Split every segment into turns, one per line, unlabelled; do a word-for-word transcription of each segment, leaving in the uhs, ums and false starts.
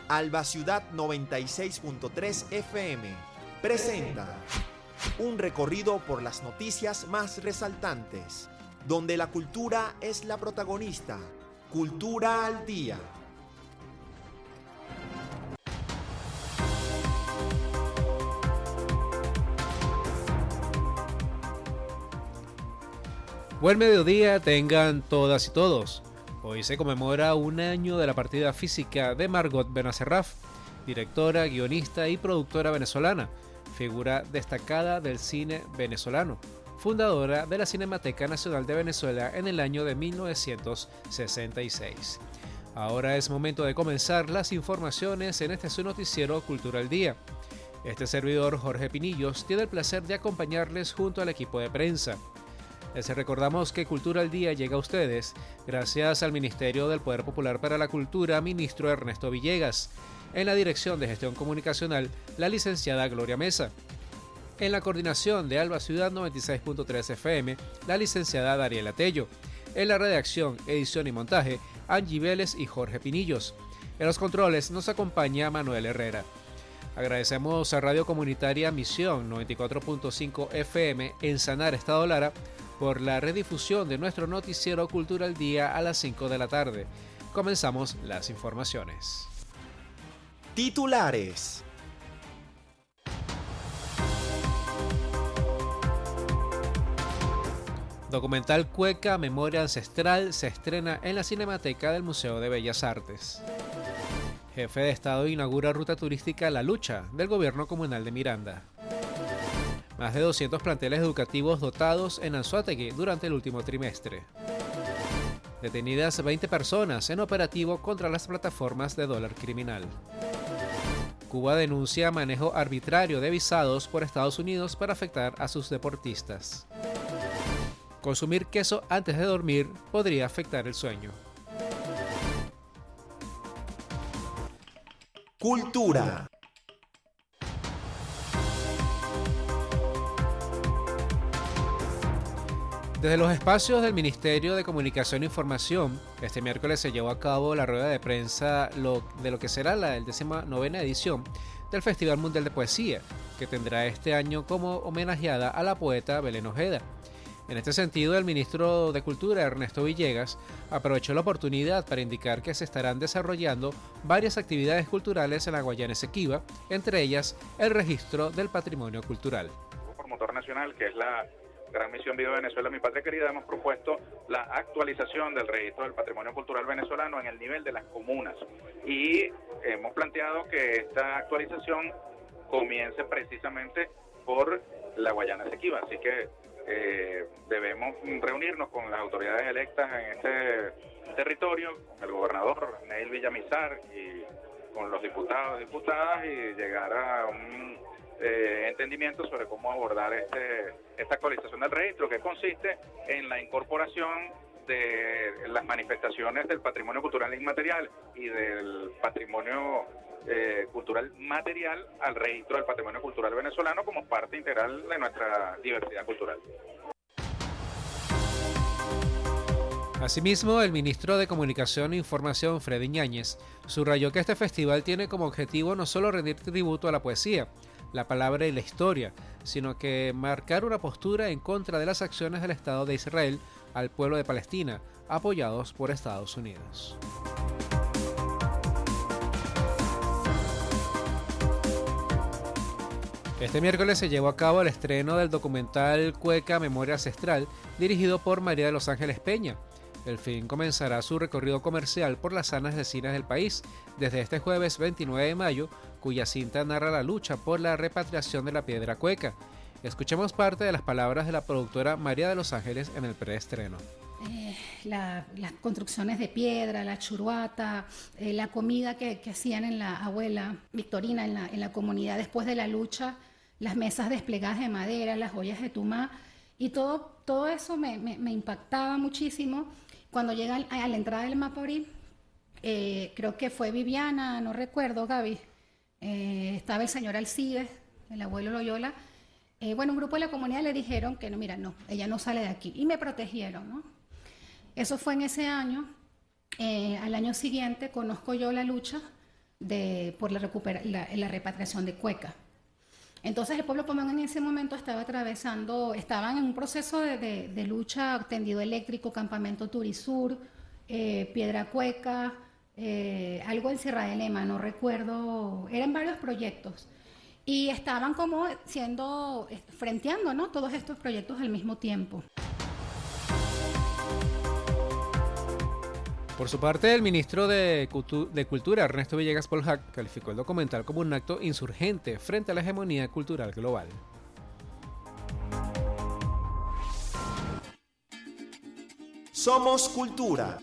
Alba Ciudad noventa y seis punto tres F M presenta un recorrido por las noticias más resaltantes, donde la cultura es la protagonista. Cultura al Día.
Buen mediodía tengan todas y todos. Hoy se conmemora un año de la partida física de Margot Benacerraf, directora, guionista y productora venezolana, figura destacada del cine venezolano, fundadora de la Cinemateca Nacional de Venezuela en el año de mil novecientos sesenta y seis. Ahora es momento de comenzar las informaciones en este su noticiero Cultura al Día. Este servidor, Jorge Pinillos, tiene el placer de acompañarles junto al equipo de prensa. Les recordamos que Cultura al Día llega a ustedes gracias al Ministerio del Poder Popular para la Cultura, ministro Ernesto Villegas. En la Dirección de Gestión Comunicacional, la licenciada Gloria Mesa. En la coordinación de Alba Ciudad noventa y seis punto tres F M, la licenciada Dariela Tello. En la redacción, edición y montaje, Angie Vélez y Jorge Pinillos. En los controles nos acompaña Manuel Herrera. Agradecemos a Radio Comunitaria Misión noventa y cuatro punto cinco F M en Sanar, Estado Lara, por la redifusión de nuestro noticiero Cultura al Día a las cinco de la tarde. Comenzamos las informaciones.
Titulares.
Documental Cueca, Memoria Ancestral se estrena en la Cinemateca del Museo de Bellas Artes. Jefe de Estado inaugura ruta turística La Lucha del Gobierno Comunal de Miranda. Más de doscientos planteles educativos dotados en Anzoátegui durante el último trimestre. Detenidas veinte personas en operativo contra las plataformas de dólar criminal. Cuba denuncia manejo arbitrario de visados por Estados Unidos para afectar a sus deportistas. Consumir queso antes de dormir podría afectar el sueño.
Cultura.
Desde los espacios del Ministerio de Comunicación e Información, este miércoles se llevó a cabo la rueda de prensa de lo que será la décima novena edición del Festival Mundial de Poesía, que tendrá este año como homenajeada a la poeta Belén Ojeda. En este sentido, el ministro de Cultura, Ernesto Villegas, aprovechó la oportunidad para indicar que se estarán desarrollando varias actividades culturales en la Guayana Esequiba, entre ellas el registro del patrimonio cultural.
Por Motor Nacional, que es la Gran Misión Viva Venezuela, mi patria querida, hemos propuesto la actualización del registro del patrimonio cultural venezolano en el nivel de las comunas y hemos planteado que esta actualización comience precisamente por la Guayana Esequiba, así que eh, debemos reunirnos con las autoridades electas en este territorio, con el gobernador Neil Villamizar y con los diputados y diputadas y llegar a un Eh, entendimiento sobre cómo abordar este, esta actualización del registro, que consiste en la incorporación de las manifestaciones del patrimonio cultural inmaterial y del patrimonio eh, cultural material al registro del patrimonio cultural venezolano como parte integral de nuestra diversidad cultural.
Asimismo, el ministro de Comunicación e Información, Freddy Ñáñez, subrayó que este festival tiene como objetivo no solo rendir tributo a la poesía, la palabra y la historia, sino que marcar una postura en contra de las acciones del Estado de Israel al pueblo de Palestina, apoyados por Estados Unidos. Este miércoles se llevó a cabo el estreno del documental Cueca, Memoria Ancestral, dirigido por María de los Ángeles Peña. El film comenzará su recorrido comercial por las salas de cines del país desde este jueves veintinueve de mayo, cuya cinta narra la lucha por la repatriación de la piedra cueca. Escuchemos parte de las palabras de la productora María de los Ángeles en el preestreno.
Eh, la, las construcciones de piedra, la churuata, eh, la comida que, que hacían en la abuela Victorina en la, en la comunidad después de la lucha, las mesas desplegadas de madera, las ollas de tumá, y todo, todo eso me, me, me impactaba muchísimo. Cuando llega a la entrada del Maporí, eh, creo que fue Viviana, no recuerdo, Gaby, eh, estaba el señor Alcides, el abuelo Loyola, eh, bueno, un grupo de la comunidad le dijeron que no, mira, no, ella no sale de aquí, y me protegieron, ¿no? Eso fue en ese año. Eh, al año siguiente conozco yo la lucha de, por la, recupera, la, la repatriación de Cueca. Entonces el pueblo pomón en ese momento estaba atravesando, estaban en un proceso de, de, de lucha, tendido eléctrico, campamento Turisur, eh, Piedra Cueca, eh, algo en Sierra de Lema, no recuerdo, eran varios proyectos. Y estaban como siendo, frenteando, ¿no?, todos estos proyectos al mismo tiempo.
Por su parte, el ministro de, Cultu- de Cultura, Ernesto Villegas Polhac, calificó el documental como un acto insurgente frente a la hegemonía cultural global.
Somos Cultura.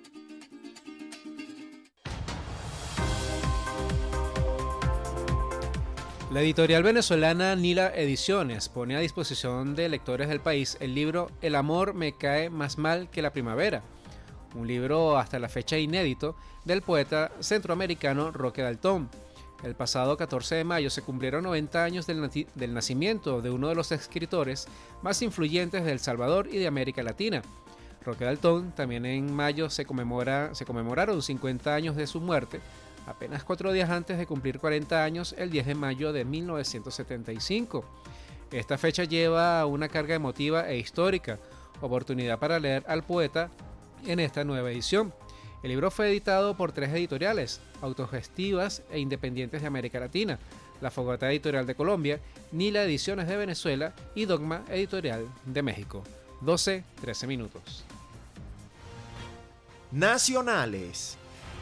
La editorial venezolana Nila Ediciones pone a disposición de lectores del país el libro El amor me cae más mal que la primavera, un libro hasta la fecha inédito del poeta centroamericano Roque Dalton. El pasado catorce de mayo se cumplieron noventa años del, nati- del nacimiento de uno de los escritores más influyentes de El Salvador y de América Latina. Roque Dalton, también en mayo se, conmemora, se conmemoraron cincuenta años de su muerte, apenas cuatro días antes de cumplir cuarenta años, el diez de mayo de mil novecientos setenta y cinco. Esta fecha lleva una carga emotiva e histórica, oportunidad para leer al poeta en esta nueva edición. El libro fue editado por tres editoriales, autogestivas e independientes de América Latina: La Fogata Editorial de Colombia, Nila Ediciones de Venezuela y Dogma Editorial de México. doce trece minutos.
Nacionales.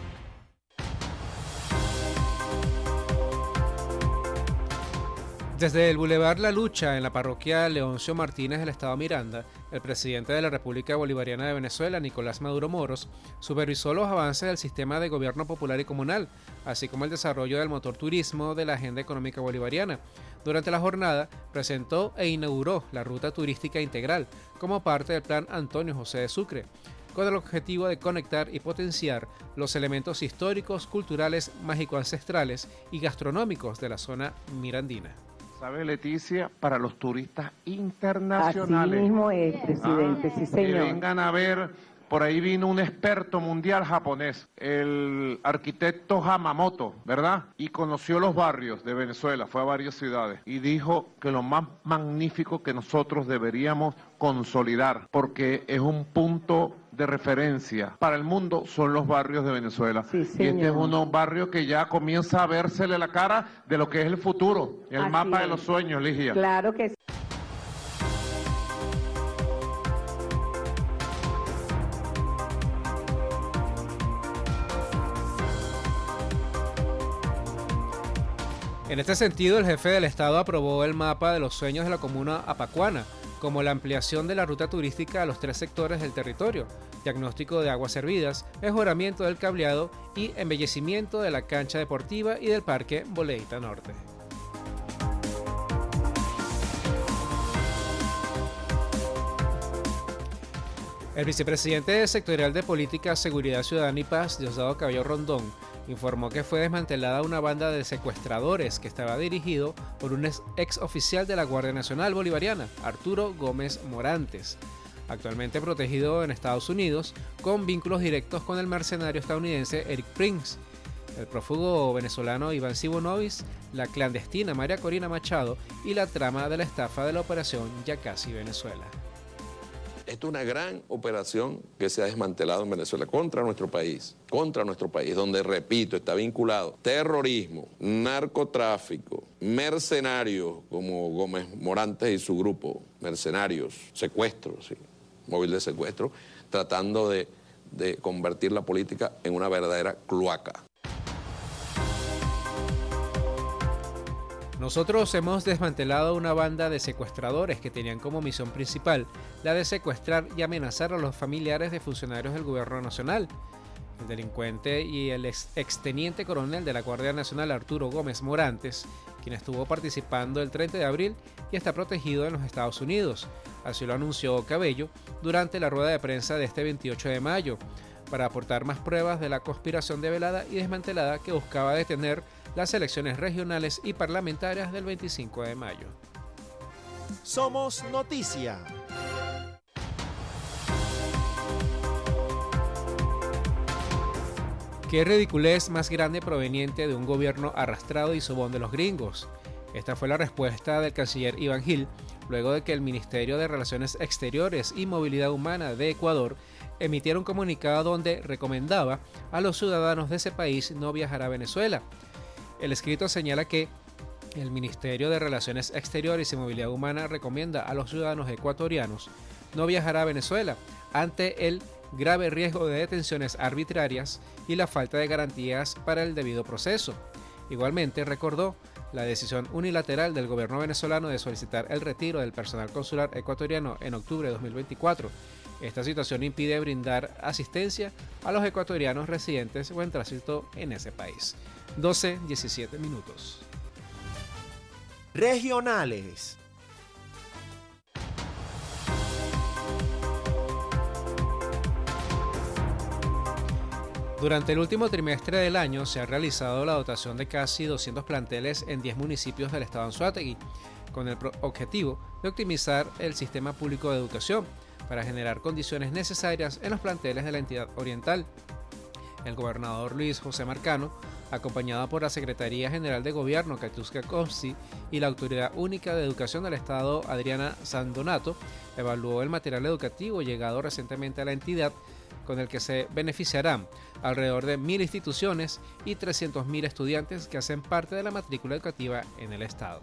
Desde el Boulevard La Lucha, en la parroquia Leoncio Martínez del estado Miranda, el presidente de la República Bolivariana de Venezuela, Nicolás Maduro Moros, supervisó los avances del sistema de gobierno popular y comunal, así como el desarrollo del motor turismo de la agenda económica bolivariana. Durante la jornada, presentó e inauguró la ruta turística integral como parte del Plan Antonio José de Sucre, con el objetivo de conectar y potenciar los elementos históricos, culturales, mágico-ancestrales y gastronómicos de la zona mirandina.
¿Sabe, Leticia? Para los turistas internacionales.
Así mismo es, presidente,
ah,
sí señor.
Que vengan a ver, por ahí vino un experto mundial japonés, el arquitecto Hamamoto, ¿verdad? Y conoció los barrios de Venezuela, fue a varias ciudades, y dijo que lo más magnífico que nosotros deberíamos consolidar, porque es un punto de referencia para el mundo, son los barrios de Venezuela.
Sí,
y este es un barrio que ya comienza a vérsele la cara de lo que es el futuro, el
Así
mapa
es.
de los sueños, Ligia.
Claro que sí.
En este sentido, el jefe del Estado aprobó el mapa de los sueños de la comuna Apacuana, como la ampliación de la ruta turística a los tres sectores del territorio: diagnóstico de aguas servidas, mejoramiento del cableado y embellecimiento de la cancha deportiva y del parque Boleita Norte. El vicepresidente sectorial de Política, Seguridad Ciudadana y Paz, Diosdado Cabello Rondón, informó que fue desmantelada una banda de secuestradores que estaba dirigido por un ex, ex oficial de la Guardia Nacional Bolivariana, Arturo Gómez Morantes, actualmente protegido en Estados Unidos, con vínculos directos con el mercenario estadounidense Eric Prince, el prófugo venezolano Iván Sibonovis, la clandestina María Corina Machado y la trama de la estafa de la operación Yacasi Venezuela.
Esto es una gran operación que se ha desmantelado en Venezuela contra nuestro país, contra nuestro país, donde, repito, está vinculado terrorismo, narcotráfico, mercenarios como Gómez Morantes y su grupo, mercenarios, secuestros, ¿sí? móvil de secuestro, tratando de, de convertir la política en una verdadera cloaca.
Nosotros hemos desmantelado una banda de secuestradores que tenían como misión principal la de secuestrar y amenazar a los familiares de funcionarios del gobierno nacional. El delincuente y el ex exteniente coronel de la Guardia Nacional, Arturo Gómez Morantes, quien estuvo participando el treinta de abril y está protegido en los Estados Unidos. Así lo anunció Cabello durante la rueda de prensa de este veintiocho de mayo, para aportar más pruebas de la conspiración develada y desmantelada que buscaba detener las elecciones regionales y parlamentarias del veinticinco de mayo.
Somos Noticia.
Qué ridiculez más grande proveniente de un gobierno arrastrado y sobón de los gringos. Esta fue la respuesta del canciller Iván Gil, luego de que el Ministerio de Relaciones Exteriores y Movilidad Humana de Ecuador emitiera un comunicado donde recomendaba a los ciudadanos de ese país no viajar a Venezuela. El escrito señala que el Ministerio de Relaciones Exteriores y Movilidad Humana recomienda a los ciudadanos ecuatorianos no viajar a Venezuela ante el grave riesgo de detenciones arbitrarias y la falta de garantías para el debido proceso. Igualmente recordó la decisión unilateral del gobierno venezolano de solicitar el retiro del personal consular ecuatoriano en octubre de dos mil veinticuatro. Esta situación impide brindar asistencia a los ecuatorianos residentes o en tránsito en ese país. doce diecisiete minutos.
Regionales.
Durante el último trimestre del año se ha realizado la dotación de casi doscientos planteles en diez municipios del estado Anzoátegui, con el objetivo de optimizar el sistema público de educación para generar condiciones necesarias en los planteles de la entidad oriental. El gobernador Luis José Marcano, acompañado por la Secretaría General de Gobierno Katiuska Kovsi y la Autoridad Única de Educación del Estado Adriana Sandonato, evaluó el material educativo llegado recientemente a la entidad, con el que se beneficiarán alrededor de mil instituciones y trescientos mil estudiantes que hacen parte de la matrícula educativa en el estado.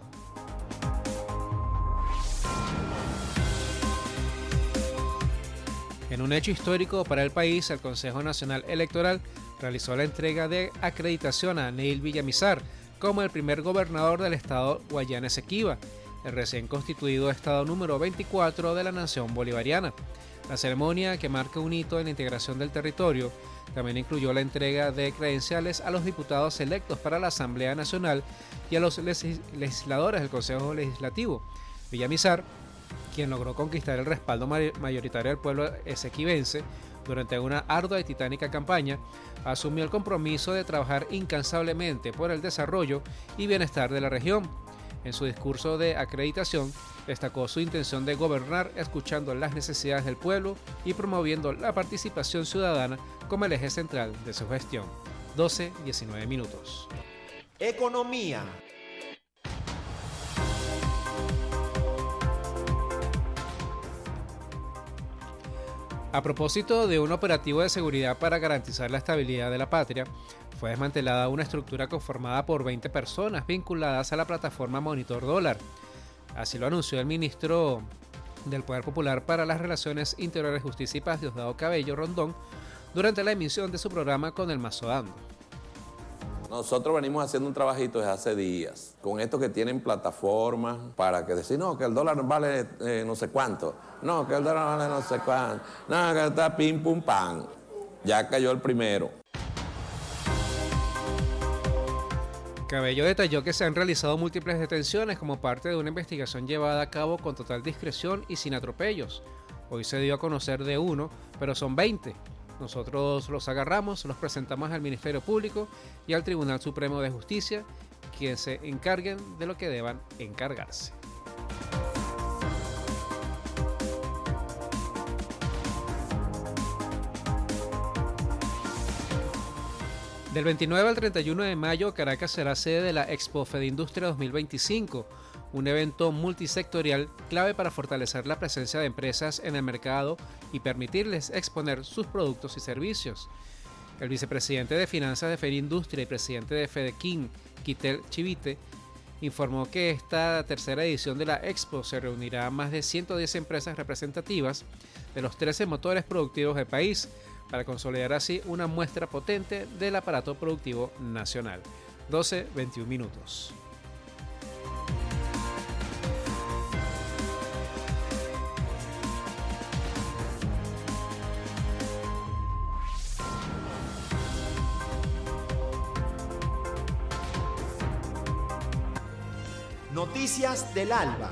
En un hecho histórico para el país, el Consejo Nacional Electoral realizó la entrega de acreditación a Neil Villamizar como el primer gobernador del estado Guayana Esequiba, el recién constituido estado número veinticuatro de la nación bolivariana. La ceremonia, que marca un hito en la integración del territorio, también incluyó la entrega de credenciales a los diputados electos para la Asamblea Nacional y a los legisladores del Consejo Legislativo. Villamizar, quien logró conquistar el respaldo mayoritario del pueblo esequibense durante una ardua y titánica campaña, asumió el compromiso de trabajar incansablemente por el desarrollo y bienestar de la región. En su discurso de acreditación, destacó su intención de gobernar escuchando las necesidades del pueblo y promoviendo la participación ciudadana como el eje central de su gestión. doce diecinueve minutos.
Economía.
A propósito de un operativo de seguridad para garantizar la estabilidad de la patria, fue desmantelada una estructura conformada por veinte personas vinculadas a la plataforma Monitor Dólar. Así lo anunció el ministro del Poder Popular para las Relaciones Interiores, Justicia y Paz, Diosdado Cabello Rondón, durante la emisión de su programa Con el Mazo Dando.
Nosotros venimos haciendo un trabajito desde hace días, con estos que tienen plataformas para que decir, no, que el dólar vale eh, no sé cuánto, no, que el dólar vale no sé cuánto, no, que está pim pum pam. Ya cayó el primero.
Cabello detalló que se han realizado múltiples detenciones como parte de una investigación llevada a cabo con total discreción y sin atropellos. Hoy se dio a conocer de uno, pero son veinte. Nosotros los agarramos, los presentamos al Ministerio Público y al Tribunal Supremo de Justicia, quienes se encarguen de lo que deban encargarse. Del veintinueve al treinta y uno de mayo, Caracas será sede de la Expo Fedindustria dos mil veinticinco, un evento multisectorial clave para fortalecer la presencia de empresas en el mercado y permitirles exponer sus productos y servicios. El vicepresidente de Finanzas de Fedindustria y presidente de Fedequín, Quitel Chivite, informó que esta tercera edición de la Expo se reunirá a más de ciento diez empresas representativas de los trece motores productivos del país, para consolidar así una muestra potente del aparato productivo nacional. doce veintiún minutos.
Noticias del Alba.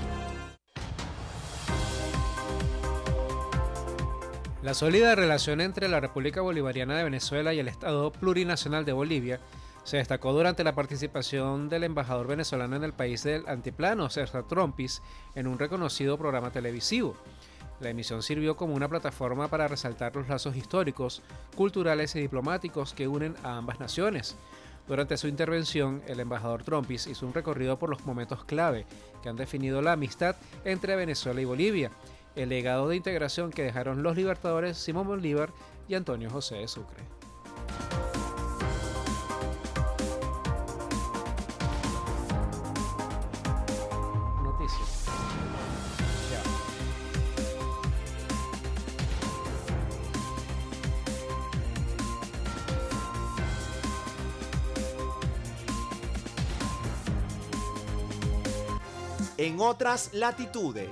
La sólida relación entre la República Bolivariana de Venezuela y el Estado Plurinacional de Bolivia se destacó durante la participación del embajador venezolano en el país del Altiplano, César Trompis, en un reconocido programa televisivo. La emisión sirvió como una plataforma para resaltar los lazos históricos, culturales y diplomáticos que unen a ambas naciones. Durante su intervención, el embajador Trompis hizo un recorrido por los momentos clave que han definido la amistad entre Venezuela y Bolivia, el legado de integración que dejaron los libertadores Simón Bolívar y Antonio José de Sucre. Noticias. Ya.
En otras latitudes.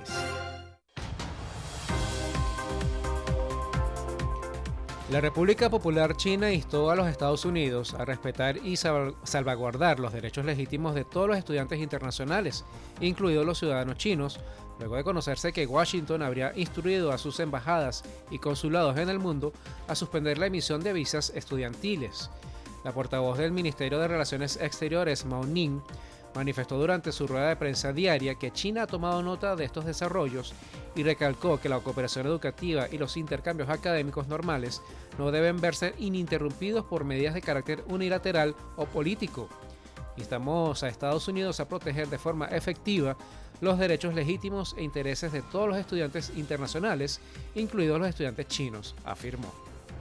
La República Popular China instó a los Estados Unidos a respetar y salvaguardar los derechos legítimos de todos los estudiantes internacionales, incluidos los ciudadanos chinos, luego de conocerse que Washington habría instruido a sus embajadas y consulados en el mundo a suspender la emisión de visas estudiantiles. La portavoz del Ministerio de Relaciones Exteriores, Mao Ning, manifestó durante su rueda de prensa diaria que China ha tomado nota de estos desarrollos y recalcó que la cooperación educativa y los intercambios académicos normales no deben verse ininterrumpidos por medidas de carácter unilateral o político. Instamos a Estados Unidos a proteger de forma efectiva los derechos legítimos e intereses de todos los estudiantes internacionales, incluidos los estudiantes chinos, afirmó.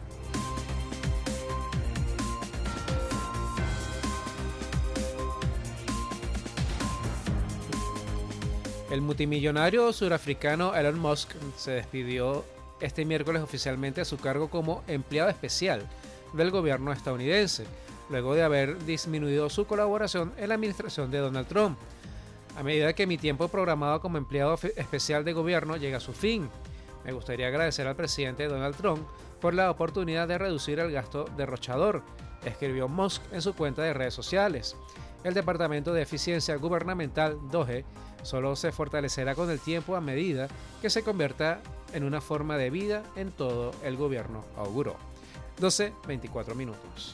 El multimillonario surafricano Elon Musk se despidió este miércoles oficialmente de su cargo como empleado especial del gobierno estadounidense, luego de haber disminuido su colaboración en la administración de Donald Trump. A medida que mi tiempo programado como empleado especial de gobierno llega a su fin, me gustaría agradecer al presidente Donald Trump por la oportunidad de reducir el gasto derrochador, escribió Musk en su cuenta de redes sociales. El Departamento de Eficiencia Gubernamental, D O G E, solo se fortalecerá con el tiempo a medida que se convierta en una forma de vida en todo el gobierno, auguró. doce veinticuatro minutos.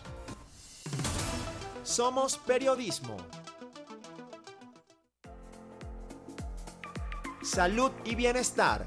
Somos periodismo. Salud y bienestar.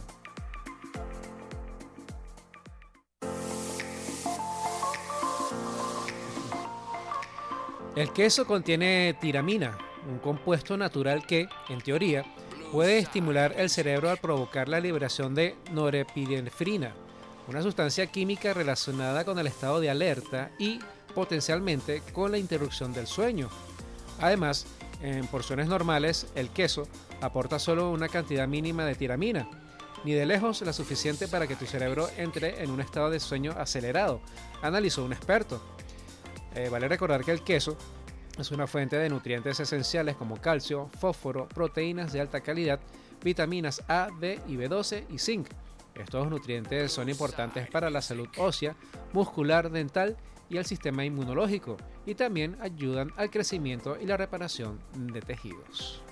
El queso contiene tiramina, un compuesto natural que, en teoría, puede estimular el cerebro al provocar la liberación de norepinefrina, una sustancia química relacionada con el estado de alerta y, potencialmente, con la interrupción del sueño. Además, en porciones normales, el queso aporta solo una cantidad mínima de tiramina, ni de lejos la suficiente para que tu cerebro entre en un estado de sueño acelerado, analizó un experto. Eh, vale recordar que el queso es una fuente de nutrientes esenciales como calcio, fósforo, proteínas de alta calidad, vitaminas A, D y B doce y zinc. Estos nutrientes son importantes para la salud ósea, muscular, dental y el sistema inmunológico, y también ayudan al crecimiento y la reparación de tejidos.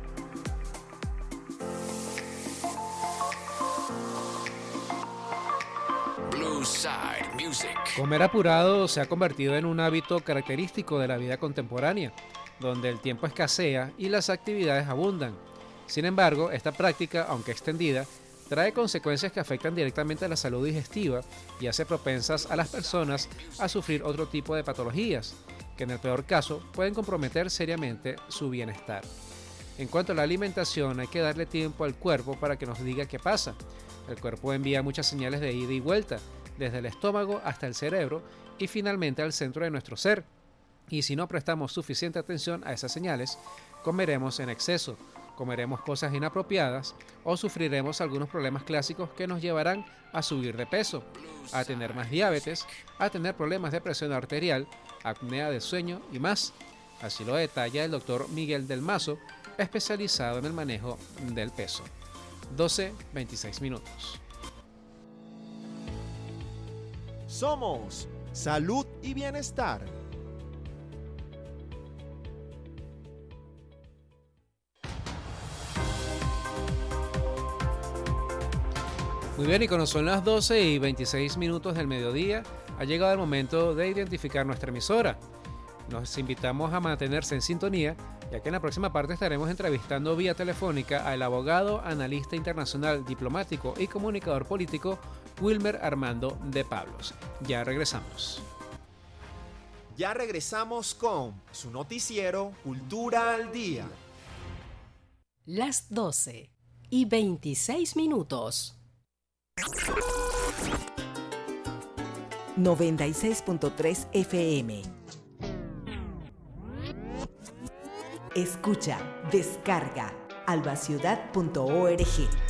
Comer apurado se ha convertido en un hábito característico de la vida contemporánea, donde el tiempo escasea y las actividades abundan. Sin embargo, esta práctica, aunque extendida, trae consecuencias que afectan directamente a la salud digestiva y hace propensas a las personas a sufrir otro tipo de patologías, que en el peor caso pueden comprometer seriamente su bienestar. En cuanto a la alimentación, hay que darle tiempo al cuerpo para que nos diga qué pasa. El cuerpo envía muchas señales de ida y vuelta, desde el estómago hasta el cerebro y finalmente al centro de nuestro ser. Y si no prestamos suficiente atención a esas señales, comeremos en exceso, comeremos cosas inapropiadas o sufriremos algunos problemas clásicos que nos llevarán a subir de peso, a tener más diabetes, a tener problemas de presión arterial, apnea del sueño y más. Así lo detalla el doctor Miguel del Mazo, especializado en el manejo del peso. doce veintiséis minutos.
Somos Salud y Bienestar.
Muy bien, y cuando son las doce y veintiséis minutos del mediodía, ha llegado el momento de identificar nuestra emisora. Nos invitamos a mantenerse en sintonía ya que en la próxima parte estaremos entrevistando vía telefónica al abogado, analista internacional, diplomático y comunicador político Wilmer Armando de Pablos. Ya regresamos.
Ya regresamos con su noticiero Cultura al Día.
Las doce y veintiséis minutos.
noventa y seis punto tres F M. Escucha, descarga albaciudad punto org.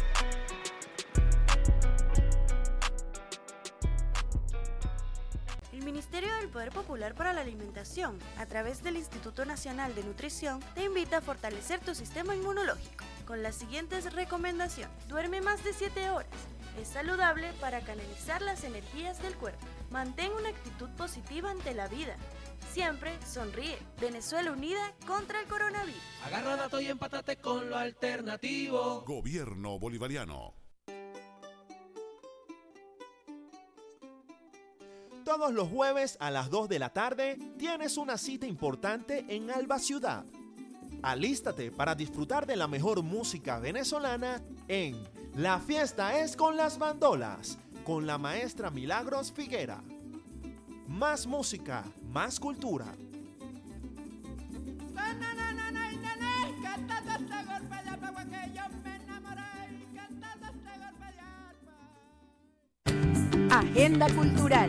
El Ministerio del Poder Popular para la Alimentación, a través del Instituto Nacional de Nutrición, te invita a fortalecer tu sistema inmunológico con las siguientes recomendaciones. Duerme más de siete horas. Es saludable para canalizar las energías del cuerpo. Mantén una actitud positiva ante la vida. Siempre sonríe. Venezuela unida contra el coronavirus.
Agarra datos y empátate con lo alternativo.
Gobierno bolivariano.
Todos los jueves a las dos de la tarde tienes una cita importante en Alba Ciudad. Alístate para disfrutar de la mejor música venezolana en La Fiesta es con las Bandolas, con la maestra Milagros Figuera. Más música, más cultura.
Agenda cultural.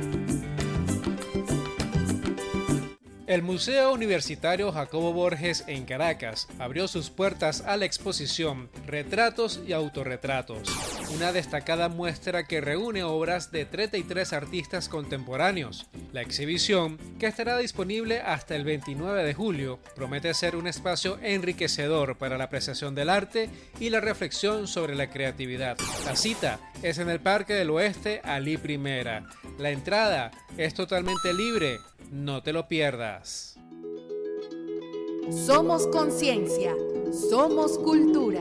El Museo Universitario Jacobo Borges en Caracas abrió sus puertas a la exposición Retratos y Autorretratos, una destacada muestra que reúne obras de treinta y tres artistas contemporáneos. La exhibición, que estará disponible hasta el veintinueve de julio, promete ser un espacio enriquecedor para la apreciación del arte y la reflexión sobre la creatividad. La cita es en el Parque del Oeste Alí Primera. La entrada es totalmente libre. No te lo pierdas.
Somos conciencia, somos cultura.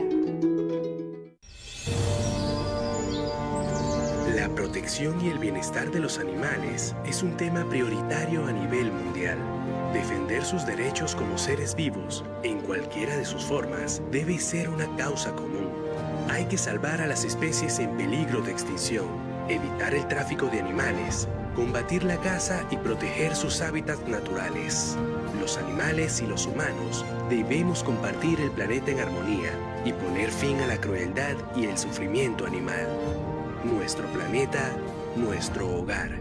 La protección y el bienestar de los animales es un tema prioritario a nivel mundial. Defender sus derechos como seres vivos, en cualquiera de sus formas, debe ser una causa común. Hay que salvar a las especies en peligro de extinción, evitar el tráfico de animales, combatir la caza y proteger sus hábitats naturales. Los animales y los humanos debemos compartir el planeta en armonía y poner fin a la crueldad y el sufrimiento animal. Nuestro planeta, nuestro hogar.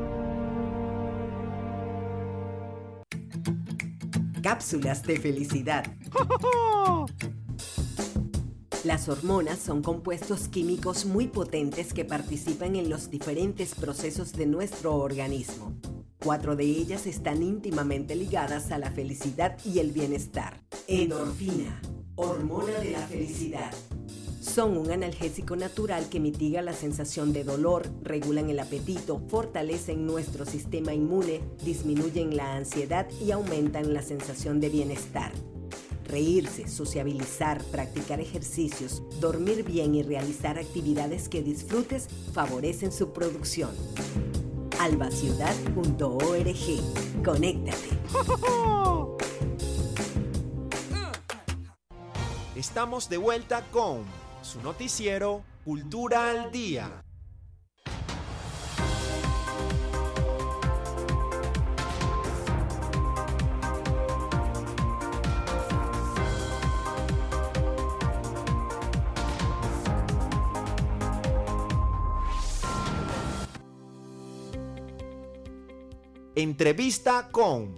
Cápsulas de felicidad. Las hormonas son compuestos químicos muy potentes que participan en los diferentes procesos de nuestro organismo. Cuatro de ellas están íntimamente ligadas a la felicidad y el bienestar. Endorfina, hormona de la felicidad. Son un analgésico natural que mitiga la sensación de dolor, regulan el apetito, fortalecen nuestro sistema inmune, disminuyen la ansiedad y aumentan la sensación de bienestar. Reírse, sociabilizar, practicar ejercicios, dormir bien y realizar actividades que disfrutes favorecen su producción. albaciudad punto org. Conéctate.
Estamos de vuelta con su noticiero Cultura al Día. Entrevista con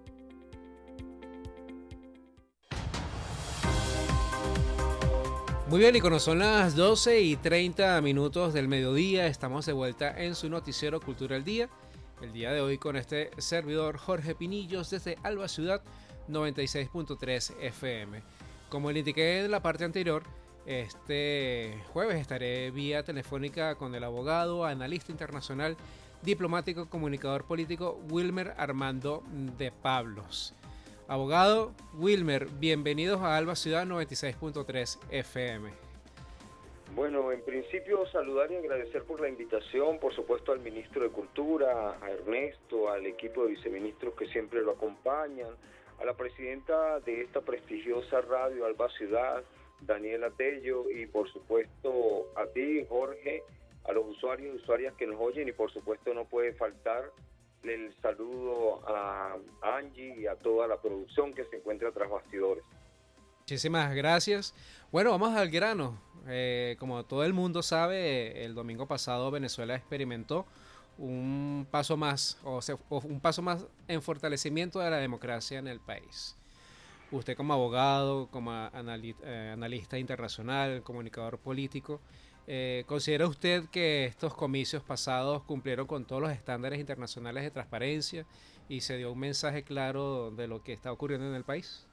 Muy bien, y cuando son las doce y treinta minutos del mediodía, estamos de vuelta en su noticiero Cultura al Día. El día de hoy con este servidor Jorge Pinillos desde Alba Ciudad noventa y seis punto tres F M. Como le indiqué en la parte anterior, este jueves estaré vía telefónica con el abogado, analista internacional, diplomático, comunicador político Wilmer Armando de Pablos. Abogado Wilmer, bienvenidos a Alba Ciudad noventa y seis punto tres F M.
Bueno, en principio saludar y agradecer por la invitación, por supuesto al ministro de Cultura, a Ernesto, al equipo de viceministros que siempre lo acompañan, a la presidenta de esta prestigiosa radio Alba Ciudad, Daniela Tello, y por supuesto a ti, Jorge, a los usuarios y usuarias que nos oyen, y por supuesto no puede faltar el saludo a Angie y a toda la producción que se encuentra tras bastidores.
Muchísimas gracias. Bueno, vamos al grano. Eh, como todo el mundo sabe, el domingo pasado Venezuela experimentó un paso más, o sea, un paso más en fortalecimiento de la democracia en el país. Usted como abogado, como anali- eh, analista internacional, comunicador político, eh, ¿considera usted que estos comicios pasados cumplieron con todos los estándares internacionales de transparencia y se dio un mensaje claro de lo que está ocurriendo en el país?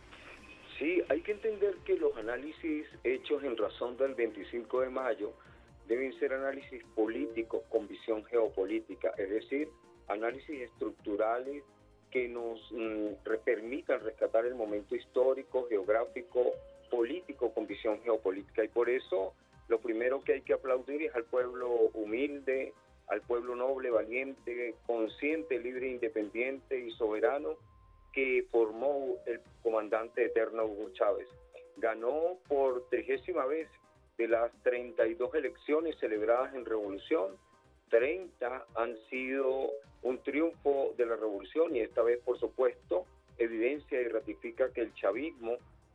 Sí, hay que entender que los análisis hechos en razón del veinticinco de mayo deben ser análisis políticos con visión geopolítica, es decir, análisis estructurales que nos mm, permitan rescatar el momento histórico, geográfico, político con visión geopolítica. Y por eso lo primero que hay que aplaudir es al pueblo humilde, al pueblo noble, valiente, consciente, libre, independiente y soberano que formó el comandante eterno Hugo Chávez. Ganó por trigésima vez de las treinta y dos elecciones celebradas en revolución, treinta han sido un triunfo de la revolución, y esta vez, por supuesto, evidencia y ratifica que el chavismo,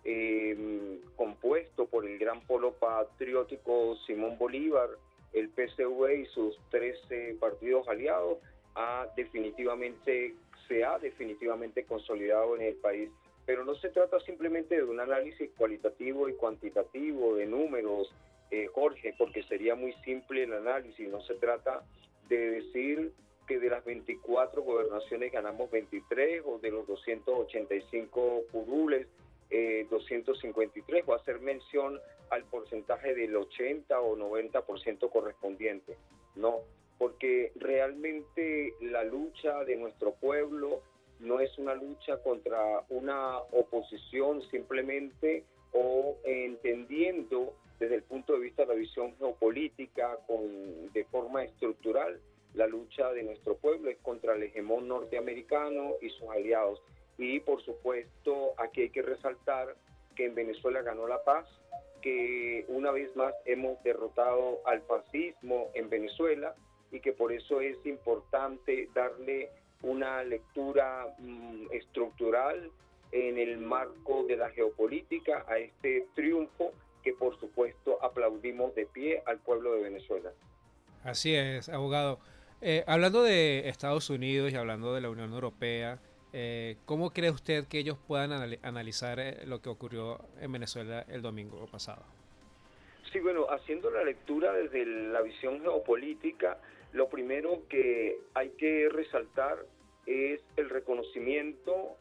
eh, compuesto por el gran polo patriótico Simón Bolívar, el P C V y sus trece partidos aliados, ha definitivamente, se ha definitivamente consolidado en el país. Pero no se trata simplemente de un análisis cualitativo y cuantitativo de números, eh, Jorge, porque sería muy simple el análisis. No se trata de decir que de las veinticuatro gobernaciones ganamos veintitrés, o de los doscientos ochenta y cinco curules, eh, doscientos cincuenta y tres, o hacer mención al porcentaje del ochenta o noventa por ciento correspondiente. No, porque realmente la lucha de nuestro pueblo no es una lucha contra una oposición simplemente, o entendiendo desde el punto de vista de la visión geopolítica con, de forma estructural. La lucha de nuestro pueblo es contra el hegemón norteamericano y sus aliados. Y por supuesto aquí hay que resaltar que en Venezuela ganó la paz, que una vez más hemos derrotado al fascismo en Venezuela, y que por eso es importante darle una lectura mmm, estructural en el marco de la geopolítica a este triunfo que por supuesto aplaudimos de pie al pueblo de Venezuela.
Así es, abogado. Eh, hablando de Estados Unidos y hablando de la Unión Europea, eh, ¿cómo cree usted que ellos puedan anal- analizar eh, lo que ocurrió en Venezuela el domingo pasado?
Sí, bueno, haciendo la lectura desde la visión geopolítica, lo primero que hay que resaltar es el reconocimiento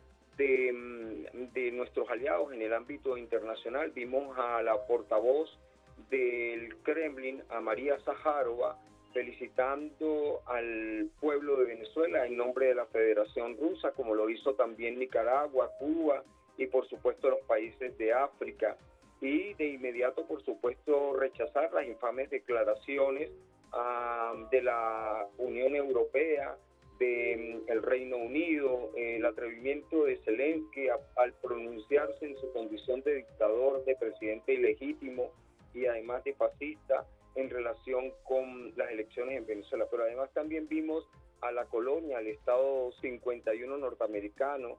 de, de nuestros aliados en el ámbito internacional. Vimos a la portavoz del Kremlin, a María Zaharova, felicitando al pueblo de Venezuela en nombre de la Federación Rusa, como lo hizo también Nicaragua, Cuba y por supuesto los países de África. Y de inmediato, por supuesto, rechazar las infames declaraciones uh, de la Unión Europea, del de, Reino Unido, eh, el atrevimiento de Zelensky a, al pronunciarse en su condición de dictador, de presidente ilegítimo y además de fascista en relación con las elecciones en Venezuela. Pero además también vimos a la colonia, al Estado cincuenta y uno norteamericano,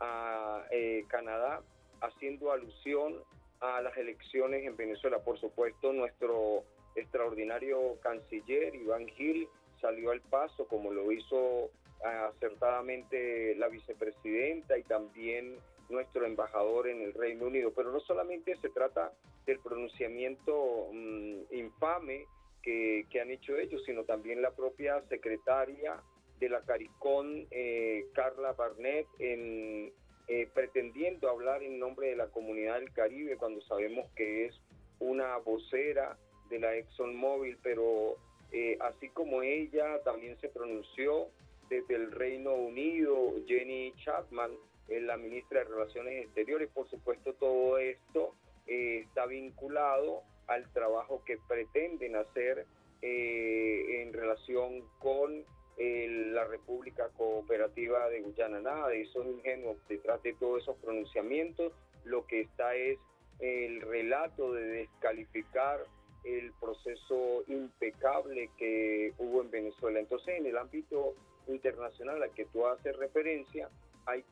a eh, Canadá, haciendo alusión a las elecciones en Venezuela. Por supuesto, nuestro extraordinario canciller Iván Gil salió al paso, como lo hizo acertadamente la vicepresidenta y también nuestro embajador en el Reino Unido. Pero no solamente se trata del pronunciamiento um, infame que, que han hecho ellos, sino también la propia secretaria de la CARICOM, eh, Carla Barnett, en Eh, pretendiendo hablar en nombre de la comunidad del Caribe, cuando sabemos que es una vocera de la ExxonMobil, pero eh, así como ella, también se pronunció desde el Reino Unido Jenny Chapman, eh, la ministra de Relaciones Exteriores. Por supuesto, todo esto eh, está vinculado al trabajo que pretenden hacer eh, en relación con eh, la República Cooperativa de Guyana. Nada de eso es ingenuo. Detrás de todos esos pronunciamientos, lo que está es el relato de descalificar el proceso impecable que hubo en Venezuela. Entonces, en el ámbito internacional al que tú haces referencia, hay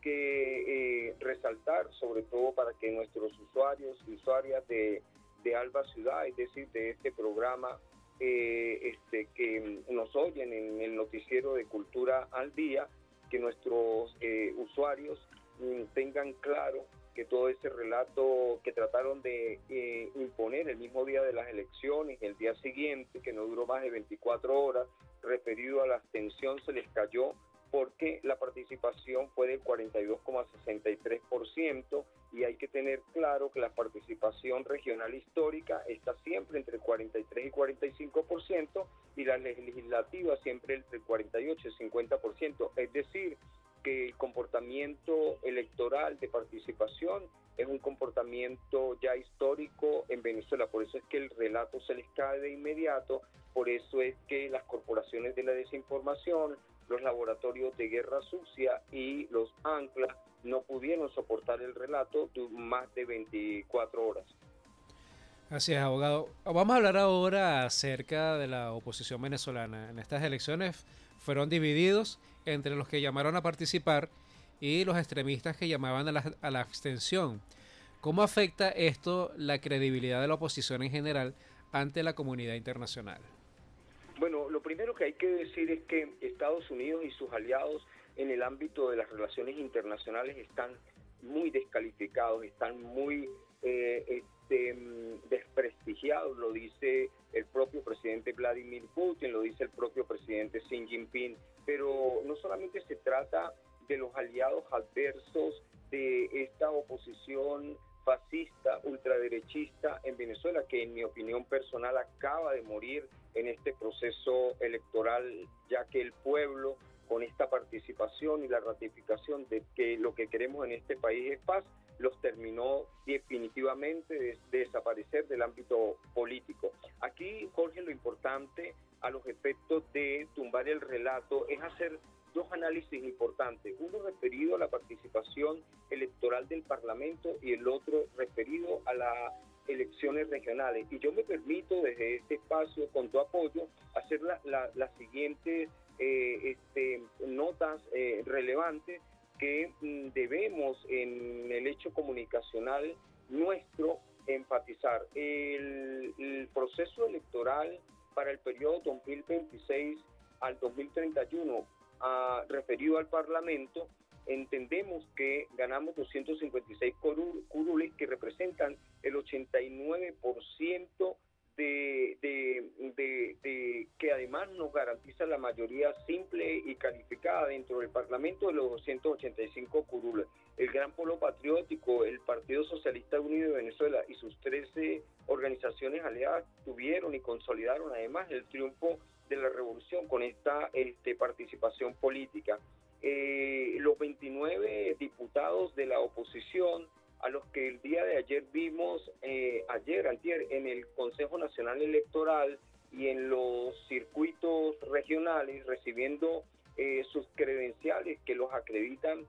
que eh, resaltar, sobre todo para que nuestros usuarios y usuarias de, de Alba Ciudad, es decir, de este programa eh, este, que nos oyen en el noticiero de Cultura al Día, que nuestros eh, usuarios mm, tengan claro que todo ese relato que trataron de eh, imponer el mismo día de las elecciones, el día siguiente, que no duró más de veinticuatro horas, referido a la abstención, se les cayó porque la participación fue del cuarenta y dos coma sesenta y tres por ciento, y hay que tener claro que la participación regional histórica está siempre entre cuarenta y tres y cuarenta y cinco por ciento, y la legislativa siempre entre cuarenta y ocho y cincuenta por ciento, es decir, que el comportamiento electoral de participación es un comportamiento ya histórico en Venezuela. Por eso es que el relato se les cae de inmediato, por eso es que las corporaciones de la desinformación, los laboratorios de guerra sucia y los anclas no pudieron soportar el relato de más de veinticuatro horas.
Así es, abogado. Vamos a hablar ahora acerca de la oposición venezolana. En estas elecciones fueron divididos entre los que llamaron a participar y los extremistas que llamaban a la, a la abstención. ¿Cómo afecta esto la credibilidad de la oposición en general ante la comunidad internacional?
Bueno, lo primero que hay que decir es que Estados Unidos y sus aliados en el ámbito de las relaciones internacionales están muy descalificados, están muy eh, este, desprestigiados, lo dice el propio presidente Vladimir Putin, lo dice el propio presidente Xi Jinping, pero no solamente se trata de los aliados adversos de esta oposición fascista, ultraderechista en Venezuela, que en mi opinión personal acaba de morir en este proceso electoral, ya que el pueblo, con esta participación y la ratificación de que lo que queremos en este país es paz, los terminó definitivamente de, de desaparecer del ámbito político. Aquí, Jorge, lo importante a los efectos de tumbar el relato es hacer dos análisis importantes, uno referido a la participación electoral del Parlamento y el otro referido a las elecciones regionales. Y yo me permito desde este espacio, con tu apoyo, hacer la, la, las siguientes eh, este, notas eh, relevantes que mm, debemos en el hecho comunicacional nuestro enfatizar. El, el proceso electoral para el periodo dos mil veintiséis al dos mil treinta y uno, Uh, referido al Parlamento, entendemos que ganamos doscientos cincuenta y seis curules que representan el ochenta y nueve por ciento de, de, de, de que además nos garantiza la mayoría simple y calificada dentro del Parlamento de los doscientos ochenta y cinco curules. El Gran Polo Patriótico, el Partido Socialista Unido de Venezuela y sus trece organizaciones aliadas tuvieron y consolidaron además el triunfo de la revolución con esta este, participación política. Eh, los veintinueve diputados de la oposición, a los que el día de ayer vimos, eh, ayer, antier, en el Consejo Nacional Electoral y en los circuitos regionales, recibiendo eh, sus credenciales que los acreditan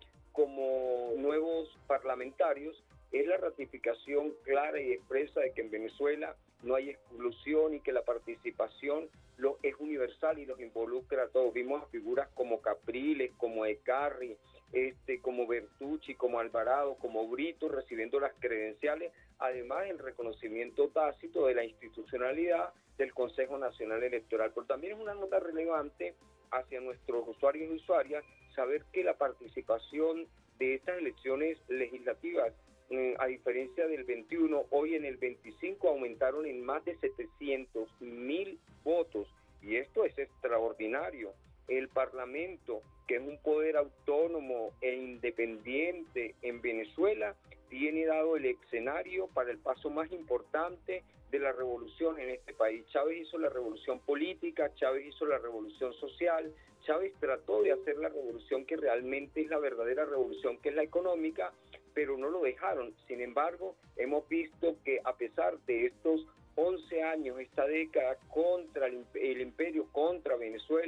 como nuevos parlamentarios, es la ratificación clara y expresa de que en Venezuela no hay exclusión y que la participación lo, es universal y los involucra a todos. Vimos a figuras como Capriles, como Ecarri, este, como Bertucci, como Alvarado, como Brito, recibiendo las credenciales, además el reconocimiento tácito de la institucionalidad del Consejo Nacional Electoral. Pero también es una nota relevante hacia nuestros usuarios y usuarias saber que la participación de estas elecciones legislativas, a diferencia del veintiuno, hoy en el veinticinco aumentaron en más de setecientos mil votos, y esto es extraordinario. El Parlamento, que es un poder autónomo e independiente en Venezuela, tiene dado el escenario para el paso más importante de la revolución en este país. Chávez hizo la revolución política, Chávez hizo la revolución social, Chávez trató de hacer la revolución que realmente es la verdadera revolución, que es la económica, pero no lo dejaron. Sin embargo, hemos visto que a pesar de estos once años, esta década contra el, el imperio, contra Venezuela,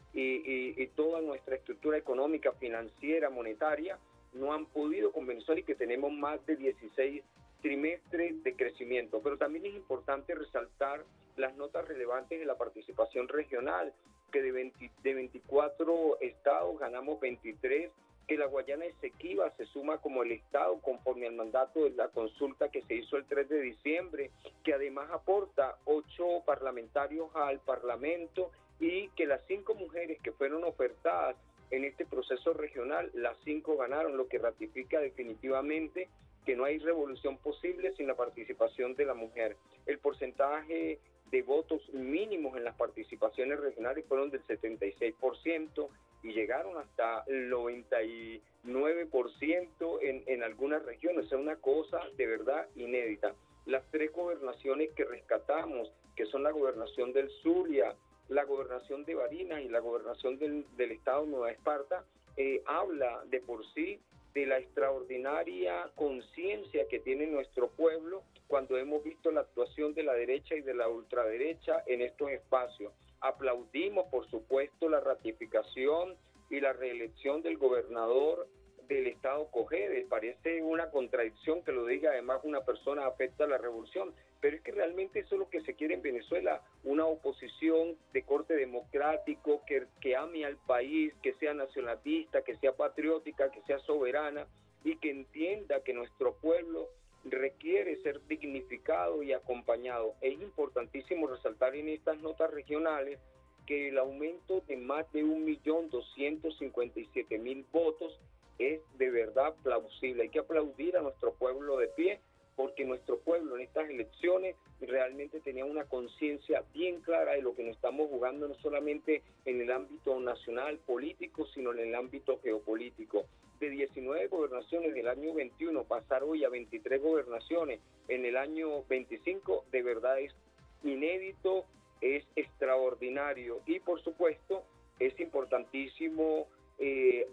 y, y, y toda nuestra estructura económica, financiera, monetaria, no han podido con Venezuela y que tenemos más de dieciséis trimestres de crecimiento. Pero también es importante resaltar las notas relevantes de la participación regional, que de, veinte, de veinticuatro estados ganamos veintitrés, que la Guayana Esequiba se suma como el estado conforme al mandato de la consulta que se hizo el tres de diciembre, que además aporta ocho parlamentarios al Parlamento, y que las cinco mujeres que fueron ofertadas en este proceso regional, las cinco ganaron, lo que ratifica definitivamente que no hay revolución posible sin la participación de la mujer. El porcentaje de votos mínimos en las participaciones regionales fueron del setenta y seis por ciento y llegaron hasta el noventa y nueve por ciento en, en algunas regiones. Es una cosa de verdad inédita. Las tres gobernaciones que rescatamos, que son la gobernación del Zulia, la gobernación de Barinas y la gobernación del, del estado de Nueva Esparta, eh, habla de por sí de la extraordinaria conciencia que tiene nuestro pueblo cuando hemos visto la actuación de la derecha y de la ultraderecha en estos espacios. Aplaudimos, por supuesto, la ratificación y la reelección del gobernador del estado Cojedes. Parece una contradicción que lo diga además una persona afecta a la revolución, pero es que realmente eso es lo que se quiere en Venezuela, una oposición de corte democrático, que, que ame al país, que sea nacionalista, que sea patriótica, que sea soberana y que entienda que nuestro pueblo requiere ser dignificado y acompañado. Es importantísimo resaltar en estas notas regionales que el aumento de más de un millón doscientos cincuenta y siete mil votos es de verdad plausible. Hay que aplaudir a nuestro pueblo de pie, porque nuestro pueblo en estas elecciones realmente tenía una conciencia bien clara de lo que nos estamos jugando, no solamente en el ámbito nacional político, sino en el ámbito geopolítico. De diecinueve gobernaciones del año veintiuno, pasar hoy a veintitrés gobernaciones en el año veinticinco, de verdad es inédito, es extraordinario. Y por supuesto, es importantísimo eh,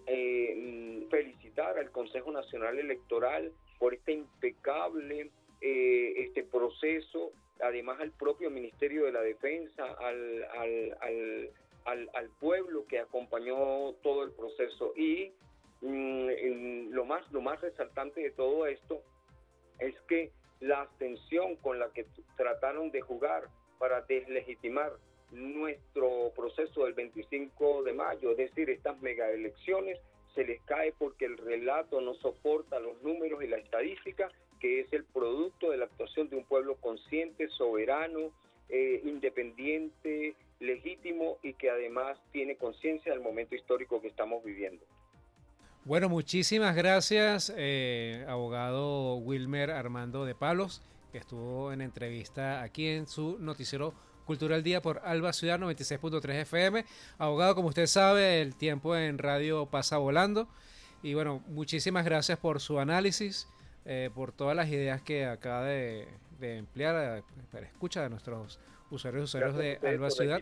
eh, felicitar al Consejo Nacional Electoral por este impecable eh, este proceso, además al propio Ministerio de la Defensa, al, al, al, al, al pueblo que acompañó todo el proceso. Y mm, lo más, lo más resaltante de todo esto es que la abstención con la que trataron de jugar para deslegitimar nuestro proceso del veinticinco de mayo, es decir, estas mega elecciones, se les cae porque el relato no soporta los números y la estadística, que es el producto de la actuación de un pueblo consciente, soberano, eh, independiente, legítimo y que además tiene conciencia del momento histórico que estamos viviendo.
Bueno, muchísimas gracias, eh, abogado Wilmer Armando de Palos, que estuvo en entrevista aquí en su noticiero Cultura al Día por Alba Ciudad noventa y seis punto tres F M. Abogado, como usted sabe, el tiempo en radio pasa volando. Y bueno, muchísimas gracias por su análisis, eh, por todas las ideas que acaba de, de emplear para escucha de nuestros usuarios y usuarios de Alba Ciudad.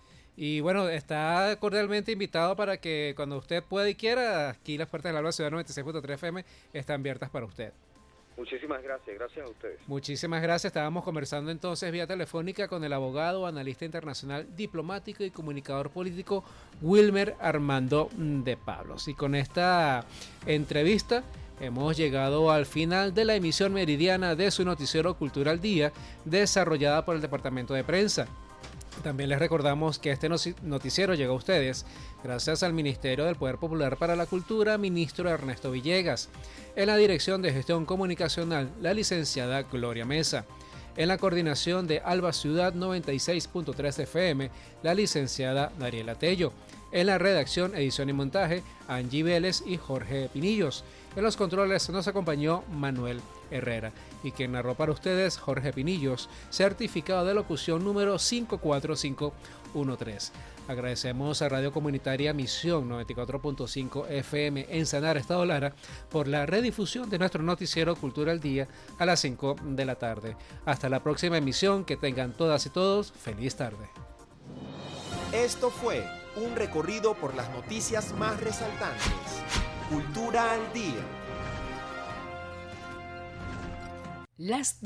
Y bueno, está cordialmente invitado para que cuando usted pueda y quiera, aquí las puertas de Alba Ciudad noventa y seis punto tres F M están abiertas para usted.
Muchísimas gracias, gracias a ustedes.
Muchísimas gracias. Estábamos conversando entonces vía telefónica con el abogado, analista internacional, diplomático y comunicador político Wilmer Armando de Palos. Y con esta entrevista hemos llegado al final de la emisión meridiana de su noticiero Cultura al Día, desarrollada por el Departamento de Prensa. También les recordamos que este noticiero llega a ustedes gracias al Ministerio del Poder Popular para la Cultura, ministro Ernesto Villegas. En la Dirección de Gestión Comunicacional, la licenciada Gloria Mesa. En la coordinación de Alba Ciudad noventa y seis punto tres F M, la licenciada Dariela Tello. En la redacción, edición y montaje, Angie Vélez y Jorge Pinillos. En los controles nos acompañó Manuel Herrera. Y quien narró para ustedes, Jorge Pinillos, certificado de locución número cinco cuatro cinco uno tres. Agradecemos a Radio Comunitaria Misión noventa y cuatro punto cinco F M en Sanar, Estado Lara, por la redifusión de nuestro noticiero Cultura al Día a las cinco de la tarde. Hasta la próxima emisión, que tengan todas y todos feliz tarde.
Esto fue un recorrido por las noticias más resaltantes. Cultura al Día.
Las